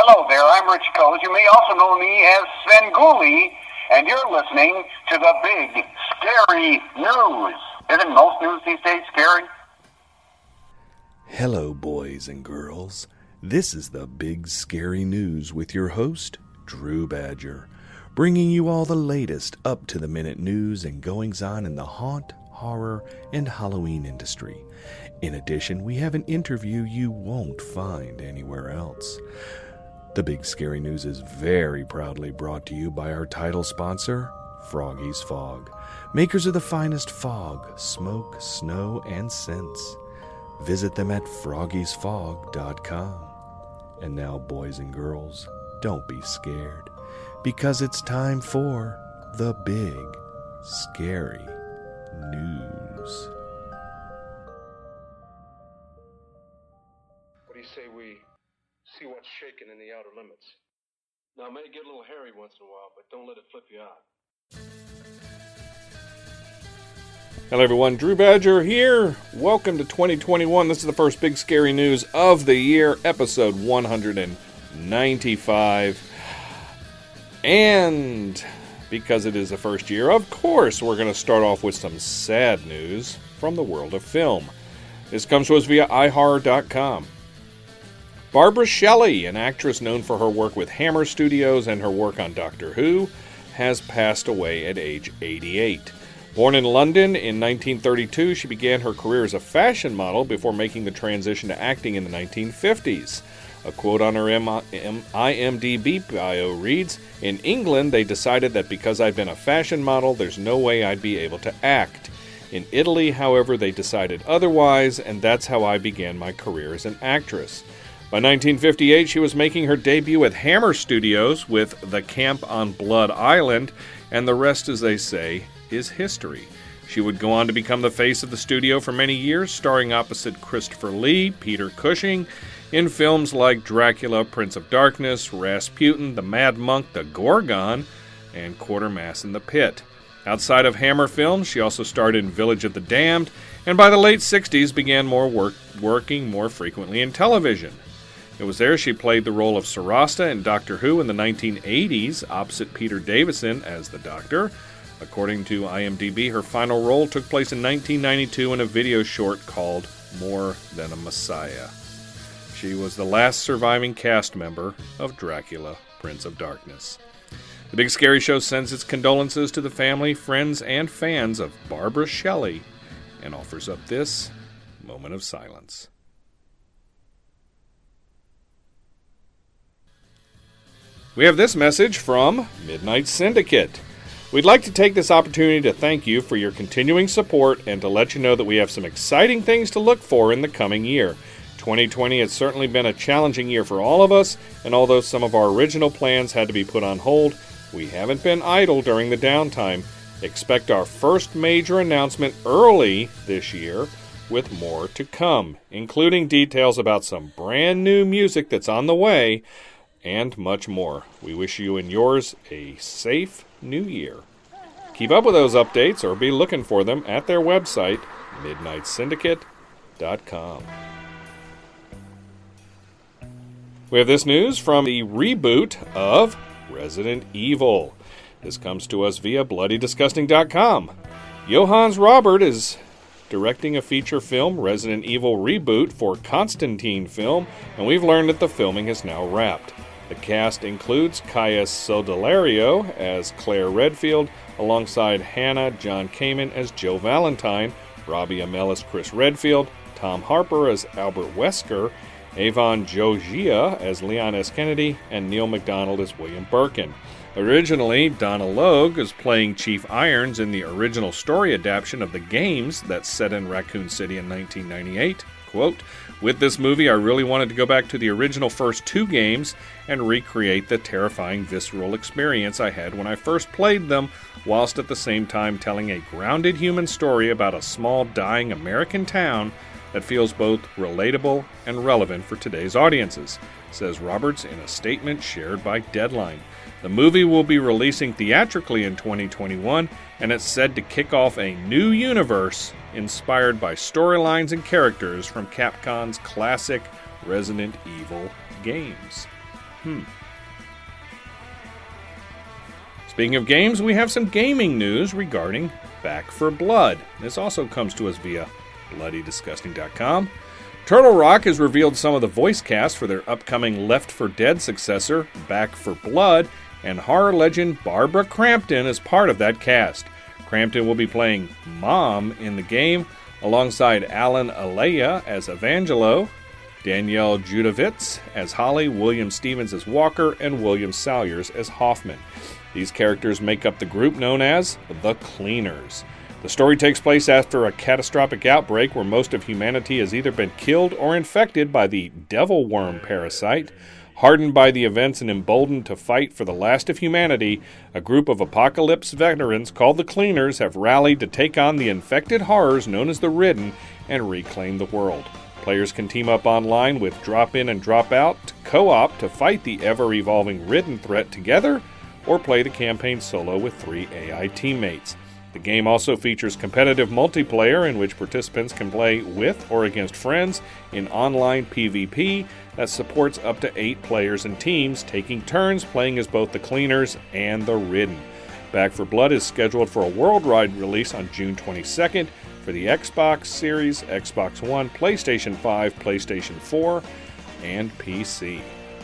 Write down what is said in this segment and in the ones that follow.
Hello there, I'm Rich Coes. You may also know me as Svengoolie, and you're listening to the Big Scary News. Isn't most news these days scary? Hello, boys and girls. This is the Big Scary News with your host, Drew Badger, bringing you all the latest up-to-the-minute news and goings-on in the haunt, horror, and Halloween industry. In addition, we have an interview you won't find anywhere else. The Big Scary News is very proudly brought to you by our title sponsor, Froggy's Fog, makers of the finest fog, smoke, snow, and scents. Visit them at froggiesfog.com. And now, boys and girls, don't be scared, because it's time for the Big Scary News. What do you say we see what's shaking in the outer limits? Now, it may get a little hairy once in a while, but don't let it flip you out. Hello everyone, Drew Badger here. Welcome to 2021. This is the first Big Scary News of the year, episode 195. And because it is the first year, of course, we're going to start off with some sad news from the world of film. This comes to us via iHorror.com. Barbara Shelley, an actress known for her work with Hammer Studios and her work on Doctor Who, has passed away at age 88. Born in London in 1932, she began her career as a fashion model before making the transition to acting in the 1950s. A quote on her IMDb bio reads, "In England, they decided that because I'd been a fashion model, there's no way I'd be able to act. In Italy, however, they decided otherwise, and that's how I began my career as an actress." By 1958, she was making her debut at Hammer Studios with The Camp on Blood Island, and the rest, as they say, is history. She would go on to become the face of the studio for many years, starring opposite Christopher Lee, Peter Cushing, in films like Dracula, Prince of Darkness, Rasputin, The Mad Monk, The Gorgon, and Quatermass in the Pit. Outside of Hammer films, she also starred in Village of the Damned, and by the late 60s began working more frequently in television. It was there she played the role of Sarasta in Doctor Who in the 1980s, opposite Peter Davison as the Doctor. According to IMDb, her final role took place in 1992 in a video short called More Than a Messiah. She was the last surviving cast member of Dracula, Prince of Darkness. The Big Scary Show sends its condolences to the family, friends, and fans of Barbara Shelley and offers up this moment of silence. We have this message from Midnight Syndicate. We'd like to take this opportunity to thank you for your continuing support and to let you know that we have some exciting things to look for in the coming year. 2020 has certainly been a challenging year for all of us, and although some of our original plans had to be put on hold, we haven't been idle during the downtime. Expect our first major announcement early this year, with more to come, including details about some brand new music that's on the way, and much more. We wish you and yours a safe new year. Keep up with those updates or be looking for them at their website, midnightsyndicate.com. We have this news from the reboot of Resident Evil. This comes to us via bloodydisgusting.com. Johannes Robert is directing a feature film, Resident Evil Reboot, for Constantine Film, and we've learned that the filming is now wrapped. The cast includes Kaya Scodelario as Claire Redfield, alongside Hannah John Kamen as Jill Valentine, Robbie Amell as Chris Redfield, Tom Harper as Albert Wesker, Avon Jogia as Leon S. Kennedy, and Neil McDonald as William Birkin. Originally, Donna Logue is playing Chief Irons in the original story adaptation of the games that's set in Raccoon City in 1998. Quote, "With this movie, I really wanted to go back to the original first two games and recreate the terrifying visceral experience I had when I first played them, whilst at the same time telling a grounded human story about a small, dying American town that feels both relatable and relevant for today's audiences," says Roberts in a statement shared by Deadline. The movie will be releasing theatrically in 2021, and it's said to kick off a new universe inspired by storylines and characters from Capcom's classic Resident Evil games. Speaking of games, we have some gaming news regarding Back 4 Blood. This also comes to us via BloodyDisgusting.com. Turtle Rock has revealed some of the voice cast for their upcoming Left 4 Dead successor, Back 4 Blood, and horror legend Barbara Crampton is part of that cast. Crampton will be playing Mom in the game, alongside Alan Alea as Evangelo, Danielle Judovitz as Holly, William Stevens as Walker, and William Salyers as Hoffman. These characters make up the group known as the Cleaners. The story takes place after a catastrophic outbreak where most of humanity has either been killed or infected by the devil worm parasite. Hardened by the events and emboldened to fight for the last of humanity, a group of apocalypse veterans called the Cleaners have rallied to take on the infected horrors known as the Ridden and reclaim the world. Players can team up online with Drop In and Drop Out co-op to fight the ever-evolving Ridden threat together, or play the campaign solo with 3 AI teammates. The game also features competitive multiplayer in which participants can play with or against friends in online PvP that supports up to 8 players and teams, taking turns playing as both the Cleaners and the Ridden. Back 4 Blood is scheduled for a worldwide release on June 22nd for the Xbox Series, Xbox One, PlayStation 5, PlayStation 4, and PC.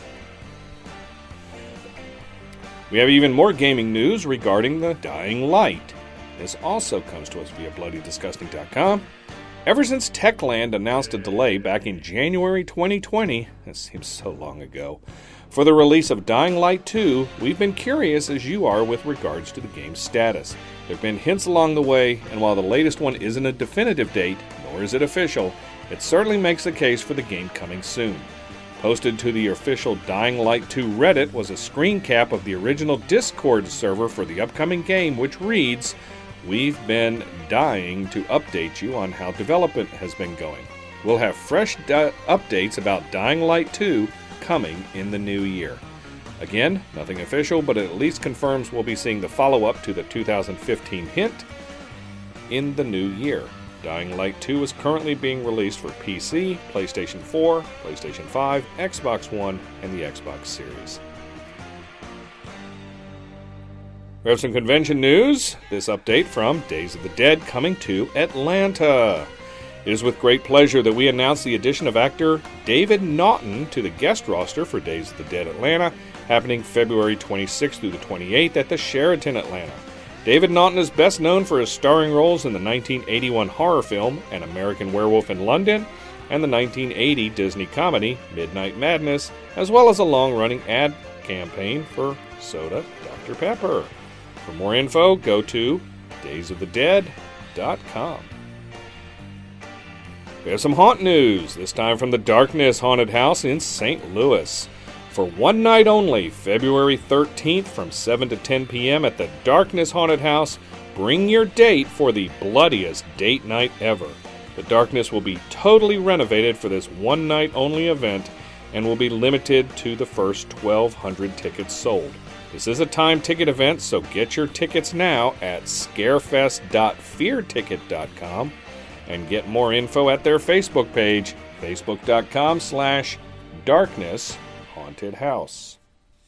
We have even more gaming news regarding the Dying Light. This also comes to us via BloodyDisgusting.com. Ever since Techland announced a delay back in January 2020, that seems so long ago, for the release of Dying Light 2, we've been curious as you are with regards to the game's status. There have been hints along the way, and while the latest one isn't a definitive date, nor is it official, it certainly makes a case for the game coming soon. Posted to the official Dying Light 2 Reddit was a screen cap of the original Discord server for the upcoming game, which reads, "We've been dying to update you on how development has been going. We'll have fresh updates about Dying Light 2 coming in the new year." Again, nothing official, but it at least confirms we'll be seeing the follow-up to the 2015 hint in the new year. Dying Light 2 is currently being released for PC, PlayStation 4, PlayStation 5, Xbox One, and the Xbox Series. We have some convention news. This update from Days of the Dead coming to Atlanta. It is with great pleasure that we announce the addition of actor David Naughton to the guest roster for Days of the Dead Atlanta, happening February 26th through the 28th at the Sheraton Atlanta. David Naughton is best known for his starring roles in the 1981 horror film An American Werewolf in London and the 1980 Disney comedy Midnight Madness, as well as a long-running ad campaign for Soda Dr. Pepper. For more info, go to daysofthedead.com. We have some haunt news, this time from the Darkness Haunted House in St. Louis. For one night only, February 13th from 7 to 10 p.m. at the Darkness Haunted House, bring your date for the bloodiest date night ever. The Darkness will be totally renovated for this one night only event and will be limited to the first 1,200 tickets sold. This is a time ticket event, so get your tickets now at scarefest.fearticket.com and get more info at their Facebook page, facebook.com/darkness Haunted House.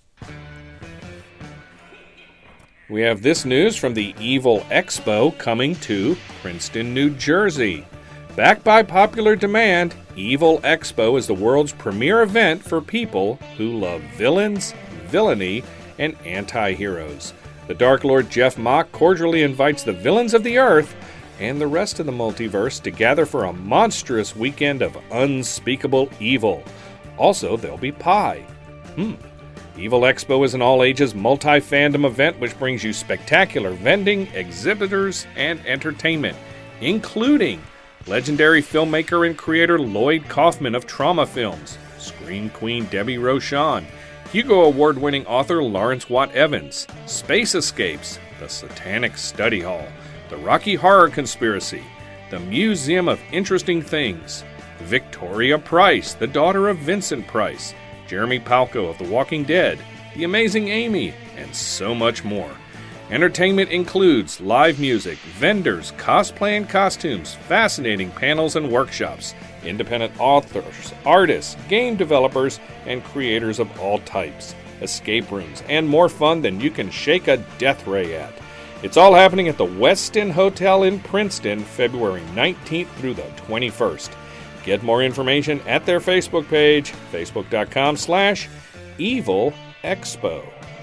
We have this news from the Evil Expo coming to Princeton, New Jersey. Backed by popular demand, Evil Expo is the world's premier event for people who love villains, villainy, and anti-heroes. The Dark Lord Jeff Mock cordially invites the villains of the Earth and the rest of the multiverse to gather for a monstrous weekend of unspeakable evil. Also, there'll be pie. Evil Expo is an all-ages multi-fandom event which brings you spectacular vending, exhibitors, and entertainment, including legendary filmmaker and creator Lloyd Kaufman of Trauma Films, Scream Queen Debbie Rochon, Hugo Award-winning author Lawrence Watt Evans, Space Escapes, The Satanic Study Hall, The Rocky Horror Conspiracy, The Museum of Interesting Things, Victoria Price, the daughter of Vincent Price, Jeremy Palco of The Walking Dead, The Amazing Amy, and so much more. Entertainment includes live music, vendors, cosplay and costumes, fascinating panels and workshops, independent authors, artists, game developers, and creators of all types, escape rooms, and more fun than you can shake a death ray at. It's all happening at the Westin Hotel in Princeton, February 19th through the 21st. Get more information at their Facebook page, facebook.com/Evil Expo.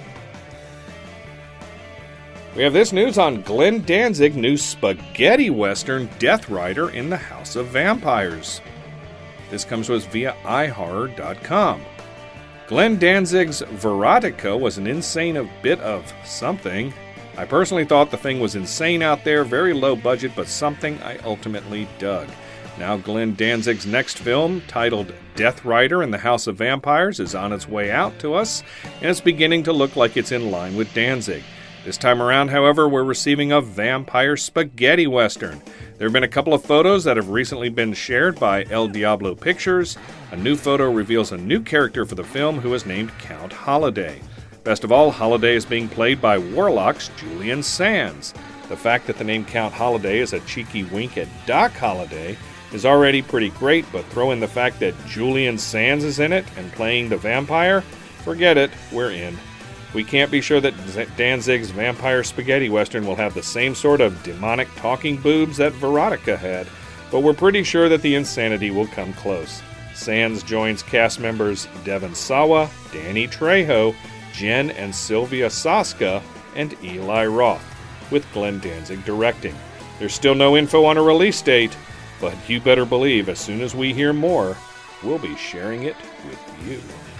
We have this news on Glenn Danzig new spaghetti western Death Rider in the House of Vampires. This comes to us via iHorror.com. Glenn Danzig's Verotica was an insane bit of something. I personally thought the thing was insane out there, very low budget, but something I ultimately dug. Now Glenn Danzig's next film, titled Death Rider in the House of Vampires, is on its way out to us, and it's beginning to look like it's in line with Danzig. This time around, however, we're receiving a vampire spaghetti western. There have been a couple of photos that have recently been shared by El Diablo Pictures. A new photo reveals a new character for the film who is named Count Holiday. Best of all, Holiday is being played by Warlock's Julian Sands. The fact that the name Count Holiday is a cheeky wink at Doc Holliday is already pretty great, but throw in the fact that Julian Sands is in it and playing the vampire, forget it, we're in. We can't be sure that Danzig's vampire spaghetti western will have the same sort of demonic talking boobs that Verotica had, but we're pretty sure that the insanity will come close. Sands joins cast members Devon Sawa, Danny Trejo, Jen and Sylvia Saska, and Eli Roth, with Glenn Danzig directing. There's still no info on a release date, but you better believe as soon as we hear more, we'll be sharing it with you.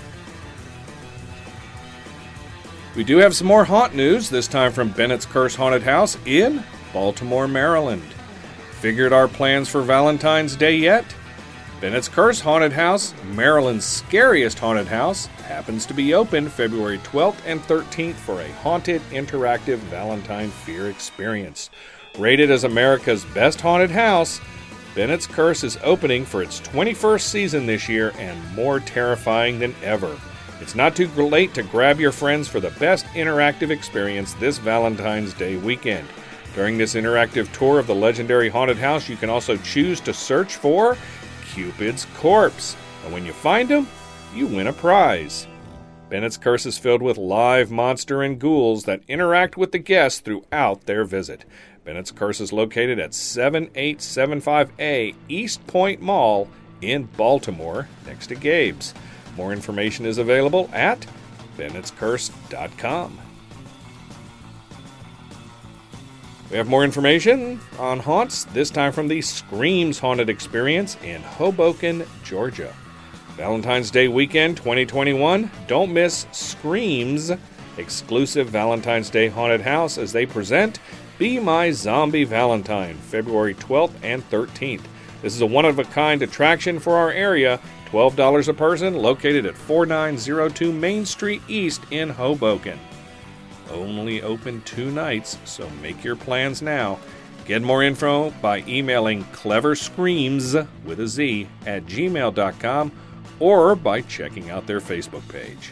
We do have some more haunt news, this time from Bennett's Curse Haunted House in Baltimore, Maryland. Figured our plans for Valentine's Day yet? Bennett's Curse Haunted House, Maryland's scariest haunted house, happens to be open February 12th and 13th for a haunted, interactive Valentine fear experience. Rated as America's best haunted house, Bennett's Curse is opening for its 21st season this year and more terrifying than ever. It's not too late to grab your friends for the best interactive experience this Valentine's Day weekend. During this interactive tour of the legendary haunted house, you can also choose to search for Cupid's corpse. And when you find him, you win a prize. Bennett's Curse is filled with live monster and ghouls that interact with the guests throughout their visit. Bennett's Curse is located at 7875A East Point Mall in Baltimore, next to Gabe's. More information is available at bennettscurse.com. We have more information on haunts, this time from the Screams Haunted Experience in Hoboken, Georgia. Valentine's Day weekend 2021, don't miss Screams, exclusive Valentine's Day haunted house as they present Be My Zombie Valentine, February 12th and 13th. This is a one-of-a-kind attraction for our area, $12 a person, located at 4902 Main Street East in Hoboken. Only open 2 nights, so make your plans now. Get more info by emailing cleverscreams with a Z at gmail.com or by checking out their Facebook page.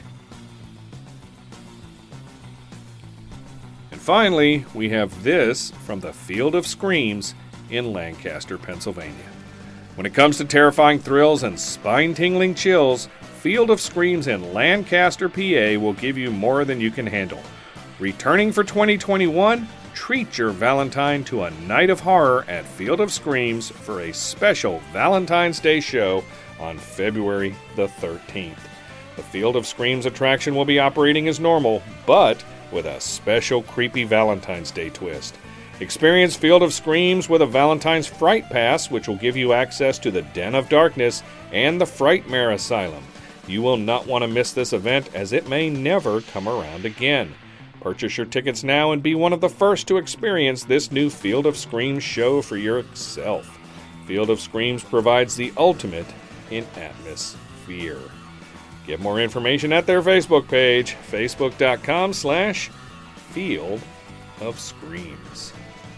And finally, we have this from the Field of Screams in Lancaster, Pennsylvania. When it comes to terrifying thrills and spine-tingling chills, Field of Screams in Lancaster, PA will give you more than you can handle. Returning for 2021, treat your Valentine to a night of horror at Field of Screams for a special Valentine's Day show on February the 13th. The Field of Screams attraction will be operating as normal, but with a special creepy Valentine's Day twist. Experience Field of Screams with a Valentine's Fright Pass, which will give you access to the Den of Darkness and the Frightmare Asylum. You will not want to miss this event, as it may never come around again. Purchase your tickets now and be one of the first to experience this new Field of Screams show for yourself. Field of Screams provides the ultimate in atmosphere. Get more information at their Facebook page, facebook.com/Field of Screams.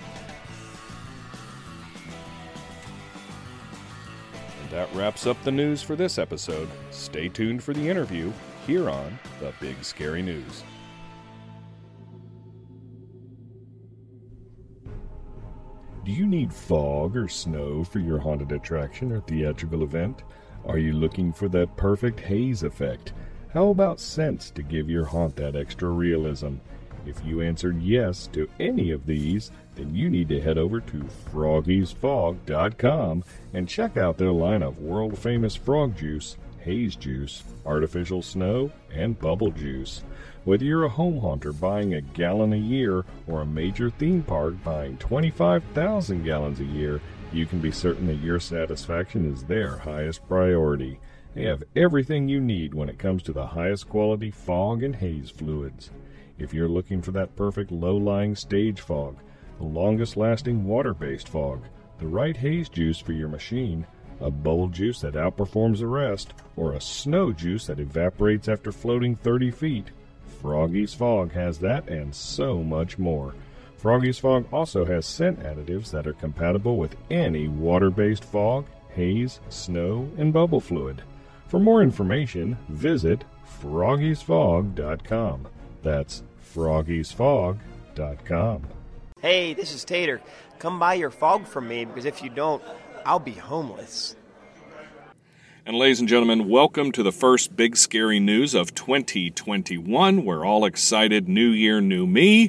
And that wraps up the news for this episode. Stay tuned for the interview here on The Big Scary News. you need fog or snow for your haunted attraction or theatrical event? Are you looking for that perfect haze effect? How about scents to give your haunt that extra realism? If you answered yes to any of these, then you need to head over to froggiesfog.com and check out their line of world-famous frog juice, haze juice, artificial snow, and bubble juice. Whether you're a home haunter buying a gallon a year or a major theme park buying 25,000 gallons a year, you can be certain that your satisfaction is their highest priority. They have everything you need when it comes to the highest quality fog and haze fluids. If you're looking for that perfect low-lying stage fog, the longest-lasting water-based fog, the right haze juice for your machine, a bubble juice that outperforms the rest, or a snow juice that evaporates after floating 30 feet, Froggy's Fog has that and so much more. Froggy's Fog also has scent additives that are compatible with any water-based fog, haze, snow, and bubble fluid. For more information, visit froggiesfog.com. That's froggiesfog.com. Hey, this is Tater. Come buy your fog from me, because if you don't, I'll be homeless. And ladies and gentlemen, welcome to the first big scary news of 2021. We're all excited. New year, new me.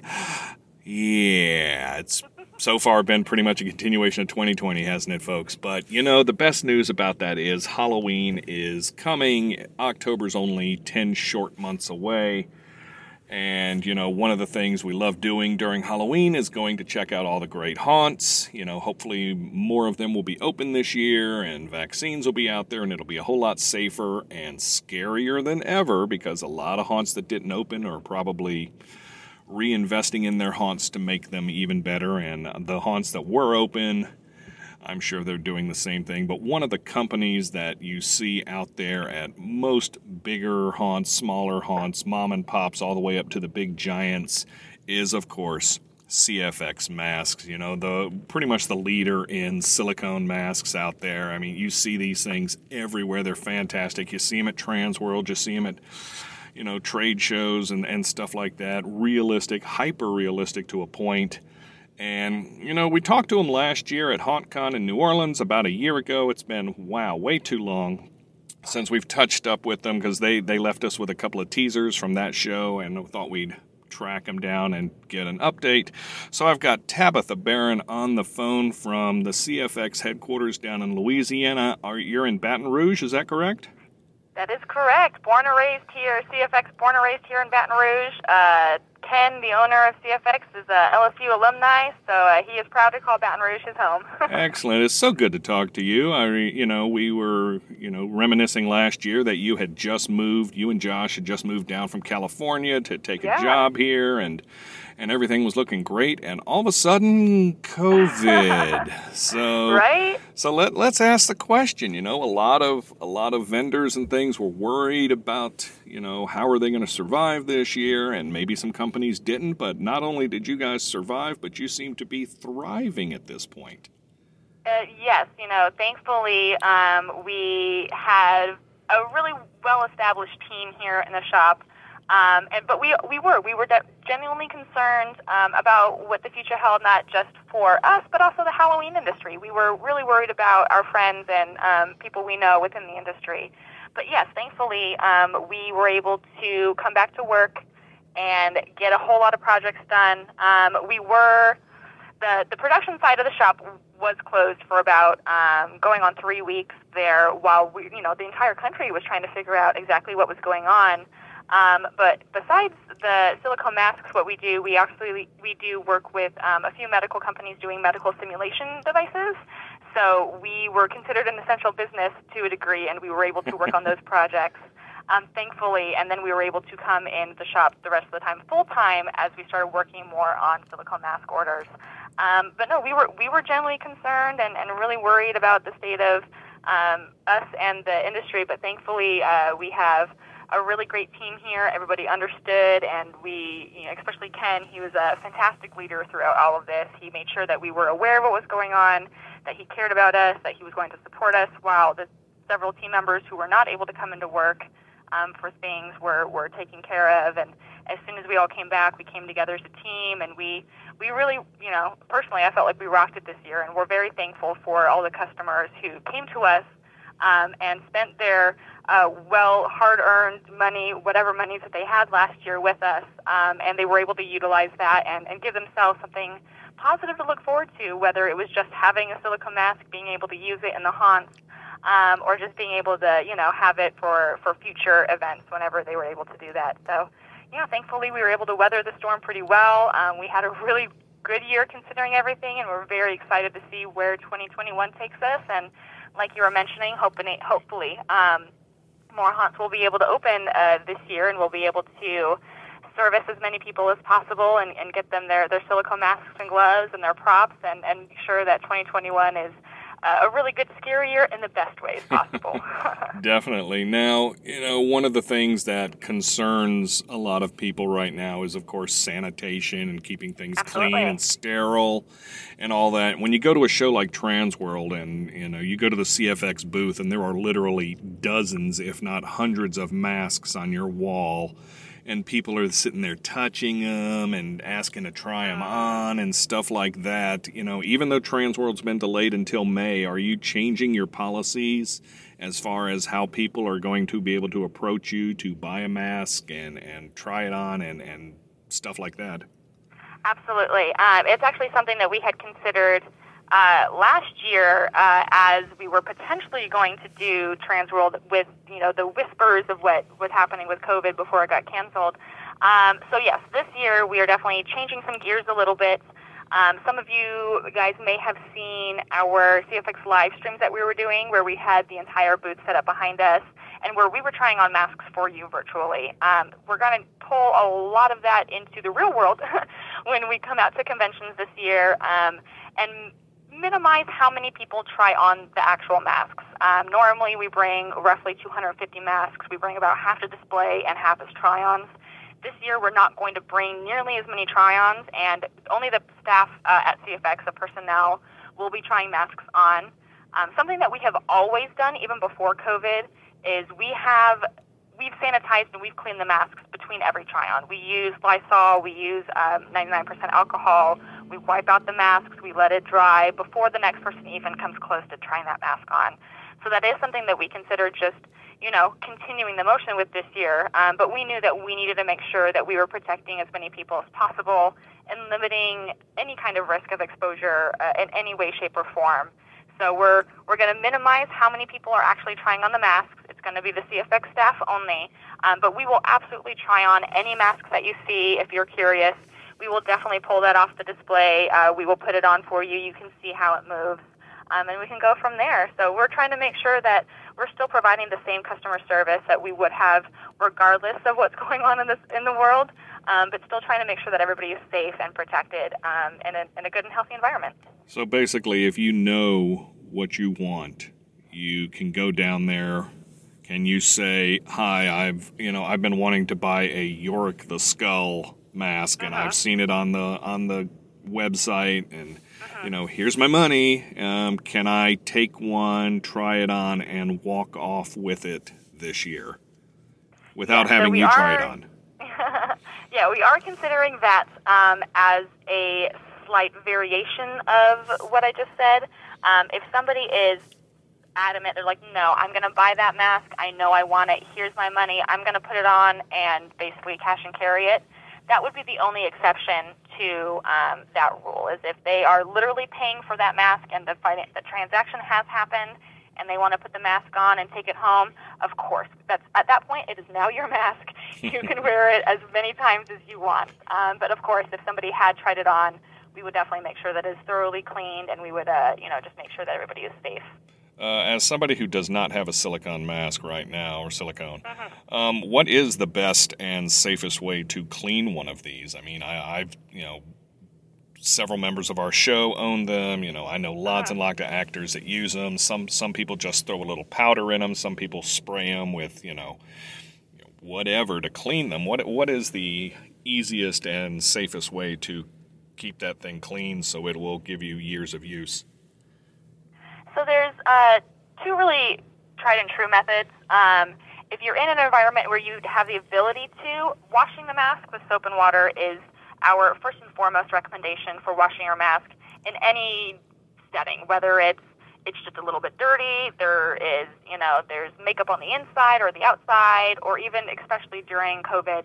Yeah, it's so far been pretty much a continuation of 2020, hasn't it, folks? But, you know, the best news about that is Halloween is coming. October's only 10 short months away. And, you know, one of the things we love doing during Halloween is going to check out all the great haunts. You know, hopefully more of them will be open this year and vaccines will be out there and it'll be a whole lot safer and scarier than ever, because a lot of haunts that didn't open are probably reinvesting in their haunts to make them even better. And the haunts that were open, I'm sure they're doing the same thing. But one of the companies that you see out there at most bigger haunts, smaller haunts, mom and pops, all the way up to the big giants is, of course, CFX Masks. You know, pretty much the leader in silicone masks out there. I mean, you see these things everywhere. They're fantastic. You see them at Transworld. You see them at, you know, trade shows and stuff like that. Realistic, hyper-realistic to a point. And, you know, we talked to them last year at HauntCon in New Orleans about a year ago. It's been, wow, way too long since we've touched up with them, because they left us with a couple of teasers from that show, and I thought we'd track them down and get an update. So I've got Tabitha Barron on the phone from the CFX headquarters down in Louisiana. You're in Baton Rouge, is that correct? That is correct. Born and raised here, CFX born and raised here in Baton Rouge. Ken, the owner of CFX, is a LSU alumni, so he is proud to call Baton Rouge his home. Excellent. It's so good to talk to you. We were, reminiscing last year that you had just moved, you and Josh had just moved down from California to take a job here, and everything was looking great, and all of a sudden, COVID. So let's ask the question. A lot of vendors and things were worried about, how are they going to survive this year, and maybe some companies didn't, but not only did you guys survive, but you seem to be thriving at this point. Yes, thankfully, we had a really well-established team here in the shop. But we were genuinely concerned about what the future held, not just for us, but also the Halloween industry. We were really worried about our friends and people we know within the industry. But yes, thankfully, we were able to come back to work and get a whole lot of projects done. The production side of the shop was closed for about going on 3 weeks there, while the entire country was trying to figure out exactly what was going on. But besides the silicone masks, what we do, we do work with a few medical companies doing medical simulation devices. So we were considered an essential business to a degree, and we were able to work on those projects, thankfully. And then we were able to come in the shop the rest of the time full time as we started working more on silicone mask orders. But no, we were generally concerned and really worried about the state of us and the industry. But thankfully, we have a really great team here. Everybody understood, and we, especially Ken, he was a fantastic leader throughout all of this. He made sure that we were aware of what was going on, that he cared about us, that he was going to support us, while the several team members who were not able to come into work for things were taken care of. And as soon as we all came back, we came together as a team, and we really, personally, I felt like we rocked it this year, and we're very thankful for all the customers who came to us and spent their hard-earned money, whatever monies that they had last year with us, and they were able to utilize that and give themselves something positive to look forward to, whether it was just having a silicone mask, being able to use it in the haunts, or just being able to, have it for future events whenever they were able to do that. So, thankfully we were able to weather the storm pretty well. We had a really good year considering everything, and we're very excited to see where 2021 takes us. And like you were mentioning, hopefully more haunts will be able to open this year, and we'll be able to service as many people as possible and get them their silicone masks and gloves and their props, and make sure that 2021 is a really good scary year in the best ways possible. Definitely. Now, one of the things that concerns a lot of people right now is, of course, sanitation and keeping things Absolutely. clean and sterile and all that. When you go to a show like Transworld and, you go to the CFX booth and there are literally dozens, if not hundreds of masks on your wall, and people are sitting there touching them and asking to try them on and stuff like that. Even though Transworld's been delayed until May, are you changing your policies as far as how people are going to be able to approach you to buy a mask and try it on and stuff like that? Absolutely. It's actually something that we had considered last year as we were potentially going to do Transworld with, the whispers of what was happening with COVID before it got canceled. So yes, this year we are definitely changing some gears a little bit. Some of you guys may have seen our CFX live streams that we were doing, where we had the entire booth set up behind us and where we were trying on masks for you virtually. We're going to pull a lot of that into the real world when we come out to conventions this year, and minimize how many people try on the actual masks. Normally we bring roughly 250 masks. We bring about half to display and half as try-ons. This year we're not going to bring nearly as many try-ons, and only the staff at CFX, the personnel, will be trying masks on. Something that we have always done, even before COVID, is we've sanitized and we've cleaned the masks between every try-on. We use Lysol, we use 99% alcohol, we wipe out the masks, we let it dry before the next person even comes close to trying that mask on. So that is something that we consider just, continuing the motion with this year. But we knew that we needed to make sure that we were protecting as many people as possible and limiting any kind of risk of exposure in any way, shape, or form. So we're going to minimize how many people are actually trying on the masks. It's going to be the CFX staff only. But we will absolutely try on any masks that you see if you're curious. We will definitely pull that off the display. We will put it on for you. You can see how it moves. And we can go from there. So we're trying to make sure that we're still providing the same customer service that we would have regardless of what's going on in the world, but still trying to make sure that everybody is safe and protected in a good and healthy environment. So basically, if you know what you want, you can go down there. Can you say, "Hi, I've been wanting to buy a Yorick the Skull mask, and I've seen it on the website, and here's my money. Can I take one, try it on, and walk off with it this year without having you try it on?" Yeah, we are considering that as a slight variation of what I just said. If somebody is adamant, they're like, "No, I'm going to buy that mask. I know I want it. Here's my money. I'm going to put it on and basically cash and carry it." That would be the only exception to that rule, is if they are literally paying for that mask and the transaction has happened and they want to put the mask on and take it home. Of course, at that point, it is now your mask. You can wear it as many times as you want. But of course, if somebody had tried it on, we would definitely make sure that it's thoroughly cleaned, and we would, just make sure that everybody is safe. As somebody who does not have a silicone mask right now, or silicone, what is the best and safest way to clean one of these? I mean, I've several members of our show own them. I know lots and lots of actors that use them. Some people just throw a little powder in them. Some people spray them with, whatever to clean them. What is the easiest and safest way to keep that thing clean so it will give you years of use? So there's two really tried and true methods. if you're in an environment where you have the ability to, washing the mask with soap and water is our first and foremost recommendation for washing your mask in any setting, whether it's just a little bit dirty, there's makeup on the inside or the outside, or even especially during COVID.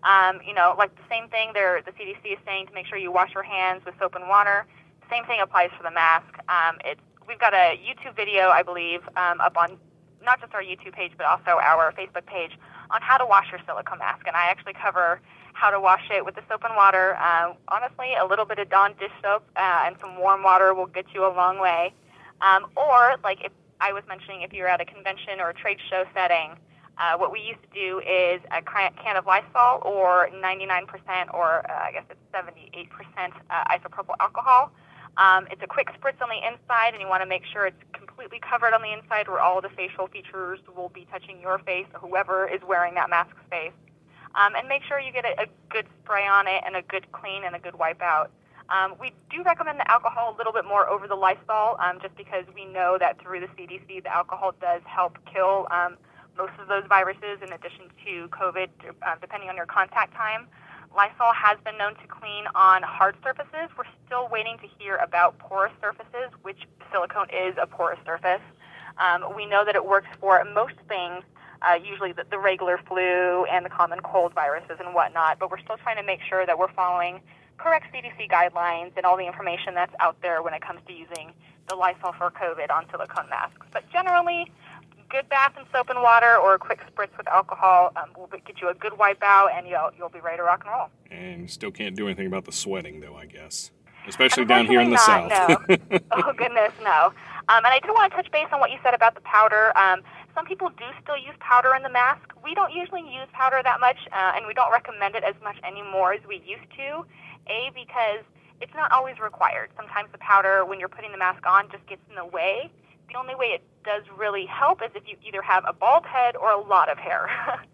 Like the same thing the CDC is saying to make sure you wash your hands with soap and water. Same thing applies for the mask. We've got a YouTube video, I believe, up on not just our YouTube page, but also our Facebook page on how to wash your silicone mask. And I actually cover how to wash it with the soap and water. Honestly, a little bit of Dawn dish soap and some warm water will get you a long way. Or, like if I was mentioning, if you're at a convention or a trade show setting, what we used to do is a can of Lysol or 99% or I guess it's 78% isopropyl alcohol. It's a quick spritz on the inside, and you want to make sure it's completely covered on the inside where all the facial features will be touching your face or whoever is wearing that mask's face. And make sure you get a good spray on it and a good clean and a good wipe out. We do recommend the alcohol a little bit more over the Lysol, just because we know that through the CDC, the alcohol does help kill most of those viruses in addition to COVID, depending on your contact time. Lysol has been known to clean on hard surfaces. We're still waiting to hear about porous surfaces, which silicone is a porous surface. We know that it works for most things, usually the regular flu and the common cold viruses and whatnot, but we're still trying to make sure that we're following correct CDC guidelines and all the information that's out there when it comes to using the Lysol for COVID on silicone masks. But generally, good bath in soap and water or a quick spritz with alcohol will get you a good wipe out, and you'll be ready to rock and roll. And you still can't do anything about the sweating, though, I guess. Especially down here in the South. South. No. Oh, goodness, no. And I do want to touch base on what you said about the powder. Some people do still use powder in the mask. We don't usually use powder that much, and we don't recommend it as much anymore as we used to. Because it's not always required. Sometimes the powder, when you're putting the mask on, just gets in the way. The only way it does really help is if you either have a bald head or a lot of hair.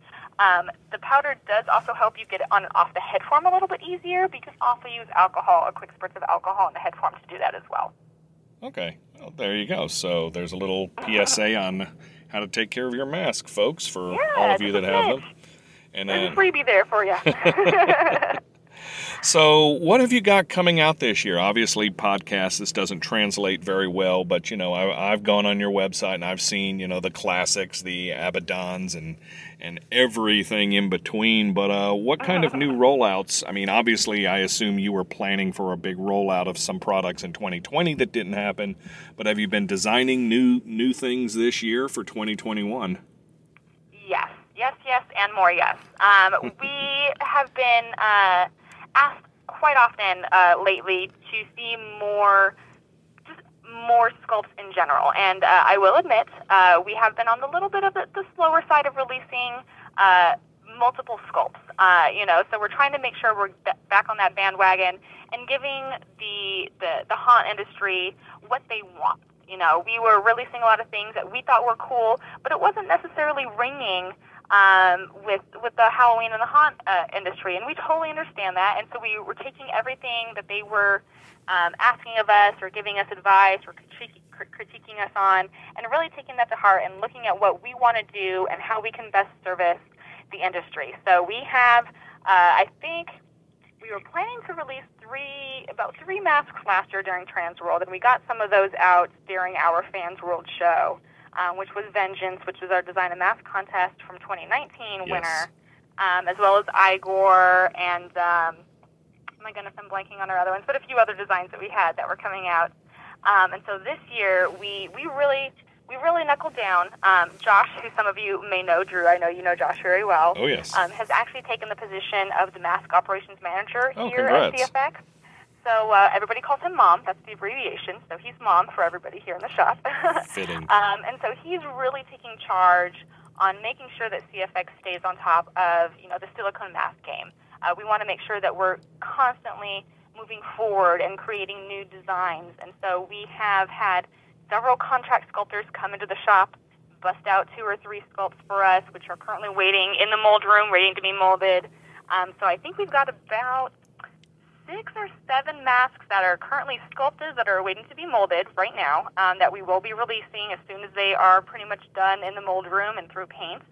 The powder does also help you get it on and off the head form a little bit easier, because also use alcohol, a quick spritz of alcohol in the head form to do that as well. Okay, well, there you go. So there's a little PSA on how to take care of your mask, folks, for all of you that have them. And there's a freebie there for you. So what have you got coming out this year? Obviously, podcast, this doesn't translate very well, but, I've gone on your website and I've seen, the classics, the Abaddons and everything in between. But what kind of new rollouts? I mean, obviously, I assume you were planning for a big rollout of some products in 2020 that didn't happen. But have you been designing new things this year for 2021? Yes, and more yes. We have been asked quite often lately to see more sculpts in general, and I will admit we have been on a little bit of the slower side of releasing multiple sculpts. So we're trying to make sure we're back on that bandwagon and giving the haunt industry what they want. We were releasing a lot of things that we thought were cool, but it wasn't necessarily ringing with the Halloween and the haunt industry, and we totally understand that. And so we were taking everything that they were asking of us or giving us advice or critiquing us on, and really taking that to heart and looking at what we want to do and how we can best service the industry. So we have, I think, we were planning to release about three masks last year during Transworld, and we got some of those out during our Fans World show, which was Vengeance, which was our Design a Mask contest from 2019 winner, as well as Igor and, oh my goodness, I'm blanking on our other ones, but a few other designs that we had that were coming out. And so this year, we really knuckled down. Josh, who some of you may know, Drew, I know you know Josh very well. Oh, yes. Has actually taken the position of the Mask Operations Manager here congrats. at CFX. So everybody calls him Mom. That's the abbreviation. So he's Mom for everybody here in the shop. Fitting. And so he's really taking charge on making sure that CFX stays on top of, the silicone mask game. We want to make sure that we're constantly moving forward and creating new designs. And so we have had several contract sculptors come into the shop, bust out 2 or 3 sculpts for us, which are currently waiting in the mold room, waiting to be molded. So I think we've got about 6 or 7 masks that are currently sculpted that are waiting to be molded right now, that we will be releasing as soon as they are pretty much done in the mold room and through paint.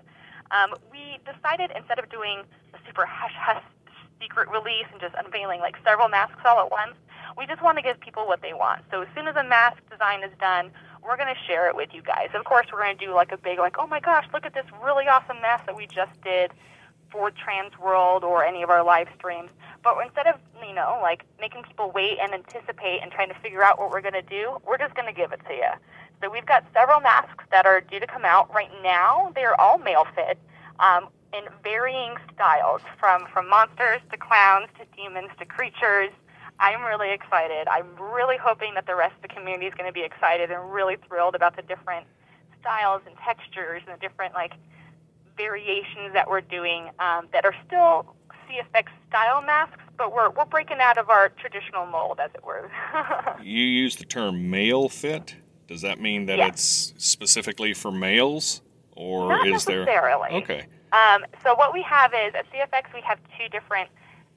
we decided instead of doing a super hush-hush secret release and just unveiling like several masks all at once, we just want to give people what they want. So as soon as a mask design is done, we're going to share it with you guys. Of course, we're going to do like a big, like, oh my gosh, look at this really awesome mask that we just did for Trans World or any of our live streams. But instead of, like making people wait and anticipate and trying to figure out what we're going to do, we're just going to give it to you. So we've got several masks that are due to come out right now. They're all male fit in varying styles, from monsters to clowns to demons to creatures. I'm really excited. I'm really hoping that the rest of the community is going to be excited and really thrilled about the different styles and textures and the different variations that we're doing that are still CFX style masks, but we're breaking out of our traditional mold, as it were. You use the term male fit. Does that mean that it's specifically for males, or Not is there? necessarily. Okay. So what we have is at CFX we have two different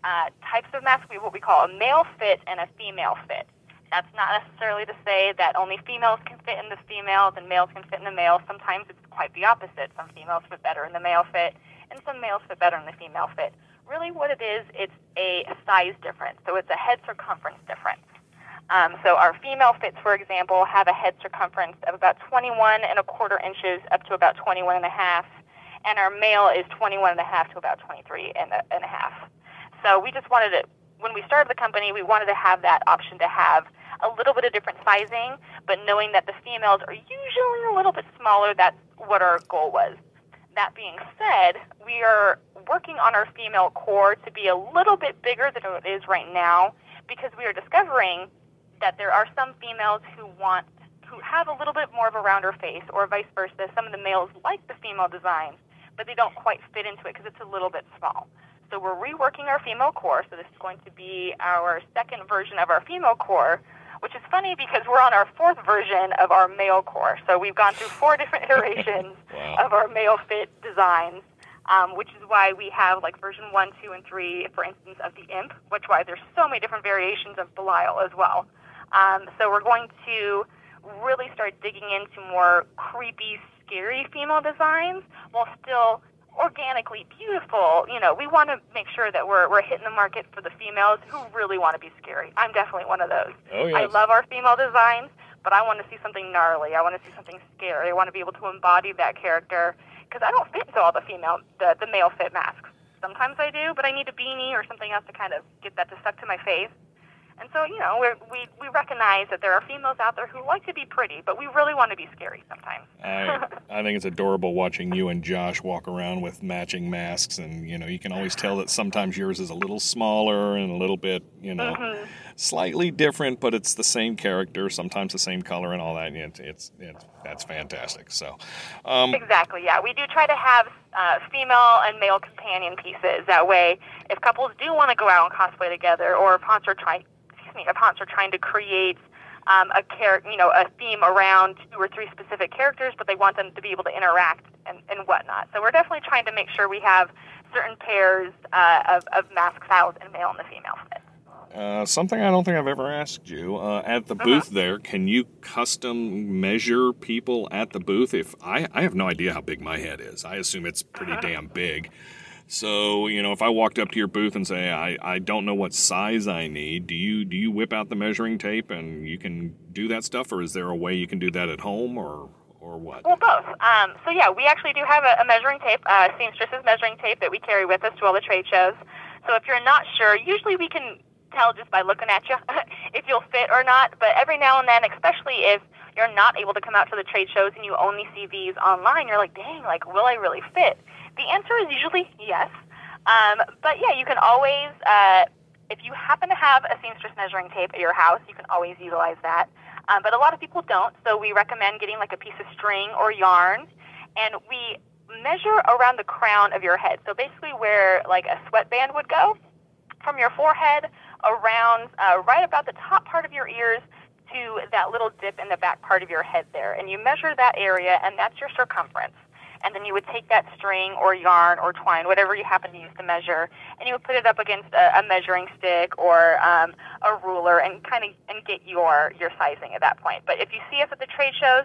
types of masks. What we call a male fit and a female fit. That's not necessarily to say that only females can fit in the females and males can fit in the males. Sometimes it's quite the opposite. Some females fit better in the male fit, and some males fit better in the female fit. Really what it is, it's a size difference. So it's a head circumference difference. So our female fits, for example, have a head circumference of about 21 1/4 inches up to about 21 1/2, and our male is 21 1/2 to about 23 1/2. So we just wanted to, when we started the company, we wanted to have that option to have a little bit of different sizing, but knowing that the females are usually a little bit smaller, that's what our goal was. That being said, we are working on our female core to be a little bit bigger than it is right now, because we are discovering that there are some females who have a little bit more of a rounder face, or vice versa. Some of the males like the female designs, but they don't quite fit into it because it's a little bit small. So we're reworking our female core, so this is going to be our second version of our female core, which is funny because we're on our fourth version of our male core. So we've gone through 4 different iterations of our male fit designs, which is why we have version 1, 2, and 3, for instance, of the Imp, which is why there's so many different variations of Belial as well. So we're going to really start digging into more creepy, scary female designs while still organically beautiful. We want to make sure that we're hitting the market for the females who really want to be scary. I'm definitely one of those. Oh, yes. I love our female designs, but I want to see something gnarly. I want to see something scary. I want to be able to embody that character, because I don't fit into all the male fit masks. Sometimes I do, but I need a beanie or something else to kind of get that to stuck to my face. And so, we recognize that there are females out there who like to be pretty, but we really want to be scary sometimes. I think it's adorable watching you and Josh walk around with matching masks, and, you can always tell that sometimes yours is a little smaller and a little bit, slightly different, but it's the same character, sometimes the same color and all that. And that's fantastic. So, exactly, yeah. We do try to have female and male companion pieces. That way, if couples do want to go out and cosplay together, or if haunts are trying to create a theme around 2 or 3 specific characters, but they want them to be able to interact and whatnot. So we're definitely trying to make sure we have certain pairs of mask styles in male and the female fit. Something I don't think I've ever asked you. At the booth there, can you custom measure people at the booth? If I have no idea how big my head is. I assume it's pretty damn big. So, if I walked up to your booth and say, I don't know what size I need, do you whip out the measuring tape and you can do that stuff, or is there a way you can do that at home, or what? Well, both. So yeah, we actually do have a measuring tape, Seamstress's measuring tape that we carry with us to all the trade shows. So if you're not sure, usually we can tell just by looking at you if you'll fit or not, but every now and then, especially if you're not able to come out to the trade shows and you only see these online, you're like, dang, will I really fit? The answer is usually yes. But yeah, you can always, if you happen to have a seamstress measuring tape at your house, you can always utilize that. But a lot of people don't, so we recommend getting a piece of string or yarn, and we measure around the crown of your head. So basically where a sweatband would go, from your forehead around right about the top part of your ears to that little dip in the back part of your head there. And you measure that area, and that's your circumference. And then you would take that string or yarn or twine, whatever you happen to use to measure, and you would put it up against a measuring stick or a ruler and get your sizing at that point. But if you see us at the trade shows,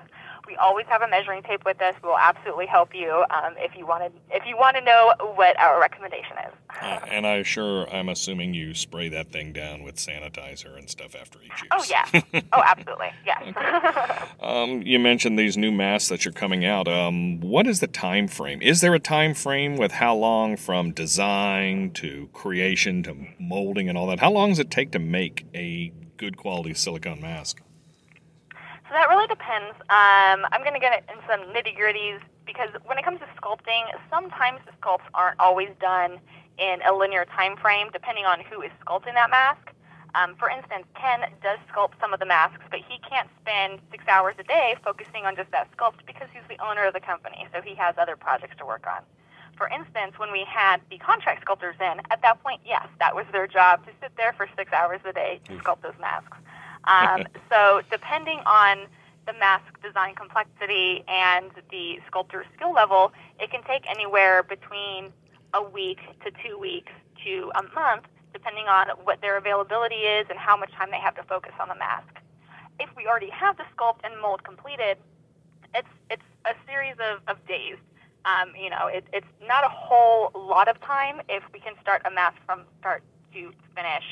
We always have a measuring tape with us. We will absolutely help you if you want to know what our recommendation is. And I'm assuming you spray that thing down with sanitizer and stuff after each use. Oh, yeah. Oh, absolutely. Yes. Okay. You mentioned these new masks that you're coming out. What is the time frame? Is there a time frame with how long from design to creation to molding and all that? How long does it take to make a good quality silicone mask? So that really depends. I'm going to get into some nitty-gritties because when it comes to sculpting, sometimes the sculpts aren't always done in a linear time frame depending on who is sculpting that mask. For instance, Ken does sculpt some of the masks, but he can't spend 6 hours a day focusing on just that sculpt because he's the owner of the company, so he has other projects to work on. For instance, when we had the contract sculptors in, at that point, yes, that was their job to sit there for 6 hours a day to sculpt those masks. So depending on the mask design complexity and the sculptor's skill level, it can take anywhere between a week to 2 weeks to a month, depending on what their availability is and how much time they have to focus on the mask. If we already have the sculpt and mold completed, it's a series of days. It's not a whole lot of time if we can start a mask from start to finish.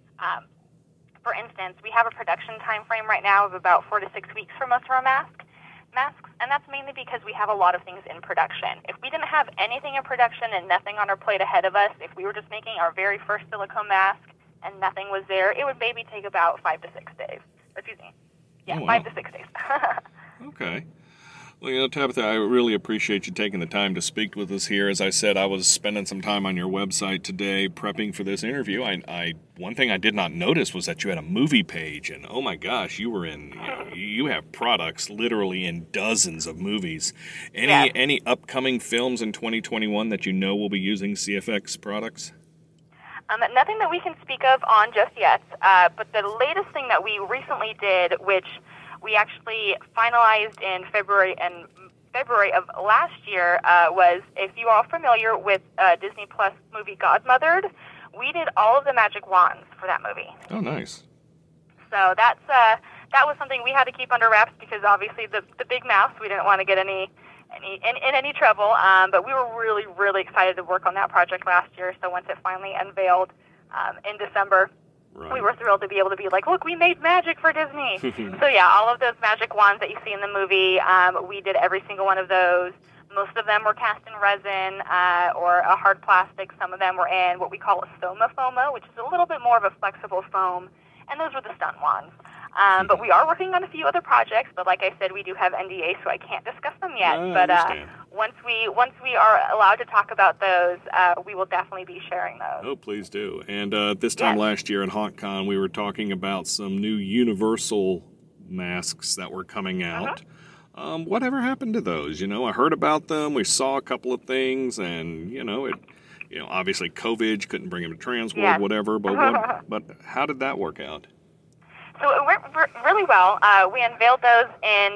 For instance, we have a production time frame right now of about 4 to 6 weeks for most of our masks, and that's mainly because we have a lot of things in production. If we didn't have anything in production and nothing on our plate ahead of us, if we were just making our very first silicone mask and nothing was there, it would maybe take about 5 to 6 days. Excuse me. Yeah, 5 to 6 days. Okay. Well, Tabitha, I really appreciate you taking the time to speak with us here. As I said, I was spending some time on your website today prepping for this interview. One thing I did not notice was that you had a movie page, and oh my gosh, you have products literally in dozens of movies. Any upcoming films in 2021 that you know will be using CFX products? Nothing that we can speak of on just yet, but the latest thing that we recently did, which we actually finalized in February of last year, was, if you are familiar with Disney Plus movie Godmothered, we did all of the magic wands for that movie. Oh, nice. So that was something we had to keep under wraps because obviously the big mouth, we didn't want to get in any trouble. But we were really, really excited to work on that project last year. So once it finally unveiled in December, right, we were thrilled to be able to be like, look, we made magic for Disney. So yeah, all of those magic wands that you see in the movie, we did every single one of those. Most of them were cast in resin or a hard plastic. Some of them were in what we call a soma foam, which is a little bit more of a flexible foam, and those were the stunt wands. But we are working on a few other projects, but like I said, we do have NDA, so I can't discuss them yet. But once we are allowed to talk about those, we will definitely be sharing those. Oh, please do. And this time last year at HauntCon, we were talking about some new Universal masks that were coming out. Whatever happened to those? I heard about them. We saw a couple of things, and obviously COVID couldn't bring them to Transworld, whatever. But but how did that work out? So it went really well. We unveiled those in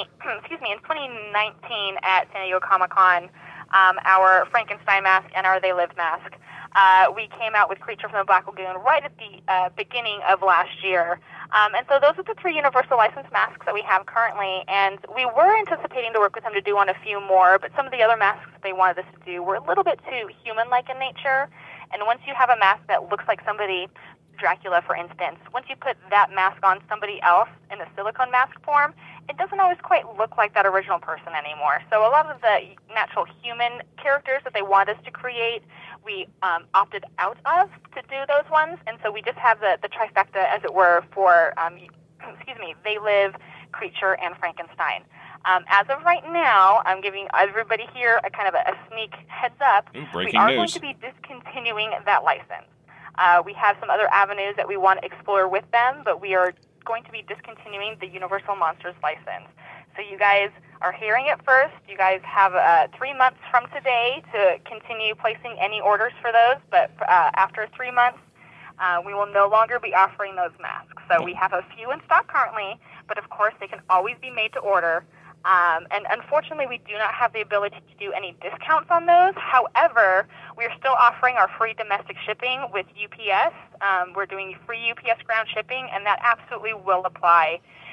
2019 at San Diego Comic-Con, our Frankenstein mask and our They Live mask. We came out with Creature from the Black Lagoon right at the beginning of last year. And so those are the 3 Universal licensed masks that we have currently. And we were anticipating to work with them to do on a few more, but some of the other masks that they wanted us to do were a little bit too human-like in nature. And once you have a mask that looks like somebody, Dracula, for instance, once you put that mask on somebody else in a silicone mask form, it doesn't always quite look like that original person anymore. So a lot of the natural human characters that they want us to create, we opted out of to do those ones. And so we just have the trifecta, as it were, for, They Live, Creature, and Frankenstein. As of right now, I'm giving everybody here a kind of a sneak heads up. Breaking we are news. going to be discontinuing that license. We have some other avenues that we want to explore with them, but we are going to be discontinuing the Universal Monsters license. So you guys are hearing it first. You guys have 3 months from today to continue placing any orders for those, but after 3 months, we will no longer be offering those masks. So we have a few in stock currently, but of course they can always be made to order. And unfortunately, we do not have the ability to do any discounts on those. However, we are still offering our free domestic shipping with UPS. We're doing free UPS ground shipping, and that absolutely will apply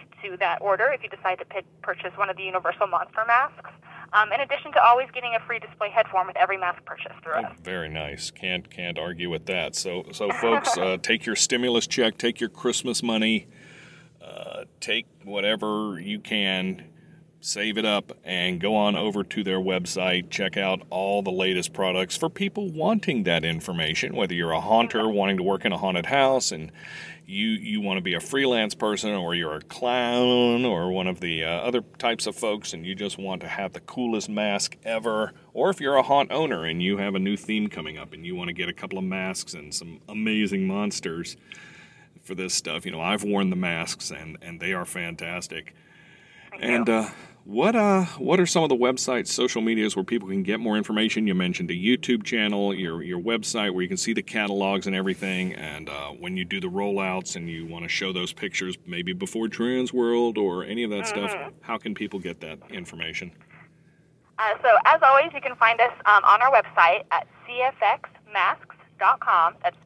to that order if you decide to purchase one of the Universal Monster masks. In addition to always getting a free display head form with every mask purchase through us. Very nice. Can't argue with that. So folks, take your stimulus check, take your Christmas money, take whatever you can, save it up, and go on over to their website. Check out all the latest products for people wanting that information, whether you're a haunter wanting to work in a haunted house and you want to be a freelance person, or you're a clown, or one of the other types of folks, and you just want to have the coolest mask ever, or if you're a haunt owner and you have a new theme coming up and you want to get a couple of masks and some amazing monsters for this stuff. I've worn the masks, and they are fantastic. And what are some of the websites, social medias where people can get more information? You mentioned a YouTube channel, your website where you can see the catalogs and everything, and when you do the rollouts and you want to show those pictures maybe before Transworld or any of that stuff, how can people get that information? So as always, you can find us on our website at cfxmasks.com. That's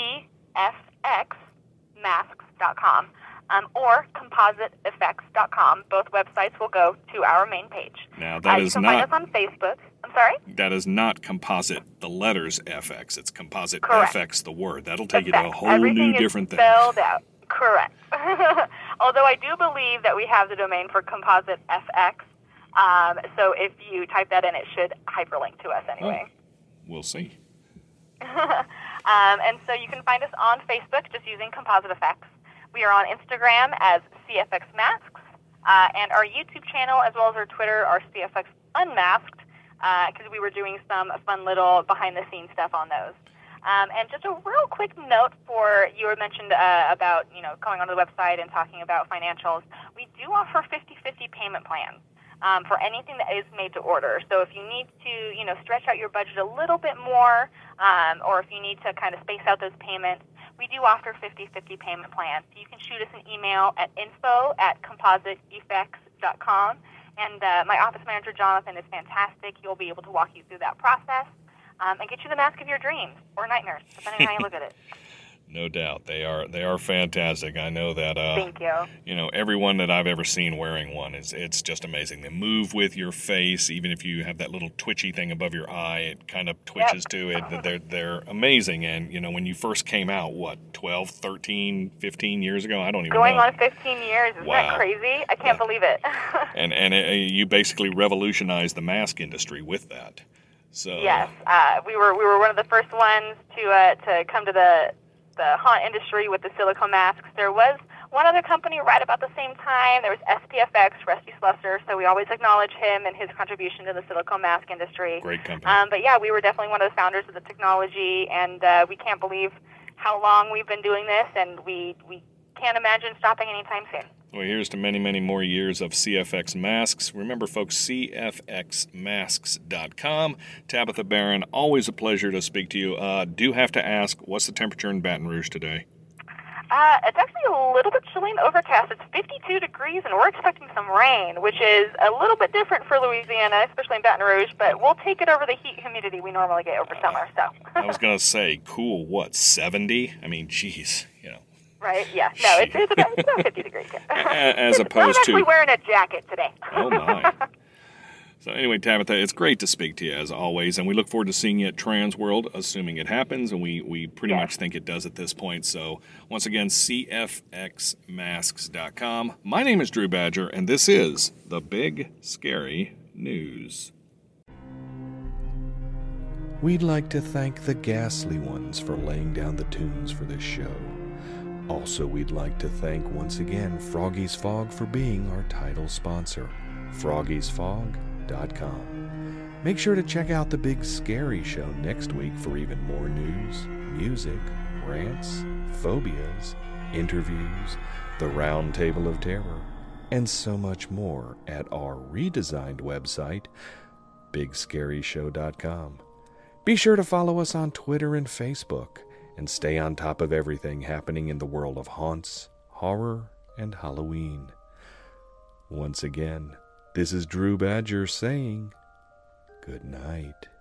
cfxmasks.com. Or compositeeffects.com. Both websites will go to our main page. Now, that is you can not... find us on Facebook. I'm sorry? That is not composite, the letters FX. It's composite Correct. FX, the word. That'll take Effects. you to a whole Everything new different is thing. Spelled out. Correct. Although I do believe that we have the domain for composite FX. So if you type that in, it should hyperlink to us anyway. Oh, we'll see. And so you can find us on Facebook just using Composite Effects. We are on Instagram as CFX Masks, and our YouTube channel as well as our Twitter are CFX Unmasked, because we were doing some fun little behind-the-scenes stuff on those. And just a real quick note for, you were mentioned about, going onto the website and talking about financials. We do offer 50/50 payment plans for anything that is made to order. So if you need to, stretch out your budget a little bit more, or if you need to kind of space out those payments, we do offer 50/50 payment plans. You can shoot us an email at info@compositeeffects.com, and my office manager, Jonathan, is fantastic. He'll be able to walk you through that process and get you the mask of your dreams, or nightmares, depending on how you look at it. No doubt. They are fantastic. I know that, Thank you. Everyone that I've ever seen wearing one, it's just amazing. They move with your face. Even if you have that little twitchy thing above your eye, it kind of twitches to it. They're amazing. And, when you first came out, 12, 13, 15 years ago? I don't even know. Going on 15 years. Isn't that crazy? I can't believe it. and you basically revolutionized the mask industry with that. So yes. We were one of the first ones to come to the haunt industry with the silicone masks. There was one other company right about the same time. There was SPFX, Rusty Slusser, so we always acknowledge him and his contribution to the silicone mask industry. Great company. But yeah, we were definitely one of the founders of the technology, and we can't believe how long we've been doing this, and we can't imagine stopping anytime soon. Well, here's to many, many more years of CFX Masks. Remember, folks, cfxmasks.com. Tabitha Barron, always a pleasure to speak to you. Do have to ask, what's the temperature in Baton Rouge today? It's actually a little bit chilly and overcast. It's 52 degrees, and we're expecting some rain, which is a little bit different for Louisiana, especially in Baton Rouge, but we'll take it over the heat humidity we normally get over summer. So I was going to say, cool, 70? I mean, geez, Right, yeah. No, it's about 50 degrees. As opposed I'm actually to... wearing a jacket today. Oh, my. So anyway, Tabitha, it's great to speak to you, as always, and we look forward to seeing you at Transworld, assuming it happens, and we pretty much think it does at this point. So, once again, cfxmasks.com. My name is Drew Badger, and this is The Big Scary News. We'd like to thank the Ghastly Ones for laying down the tunes for this show. Also, we'd like to thank once again Froggy's Fog for being our title sponsor, froggiesfog.com. Make sure to check out The Big Scary Show next week for even more news, music, rants, phobias, interviews, the Round Table of Terror, and so much more at our redesigned website, bigscaryshow.com. Be sure to follow us on Twitter and Facebook, and stay on top of everything happening in the world of haunts, horror, and Halloween. Once again, this is Drew Badger saying good night.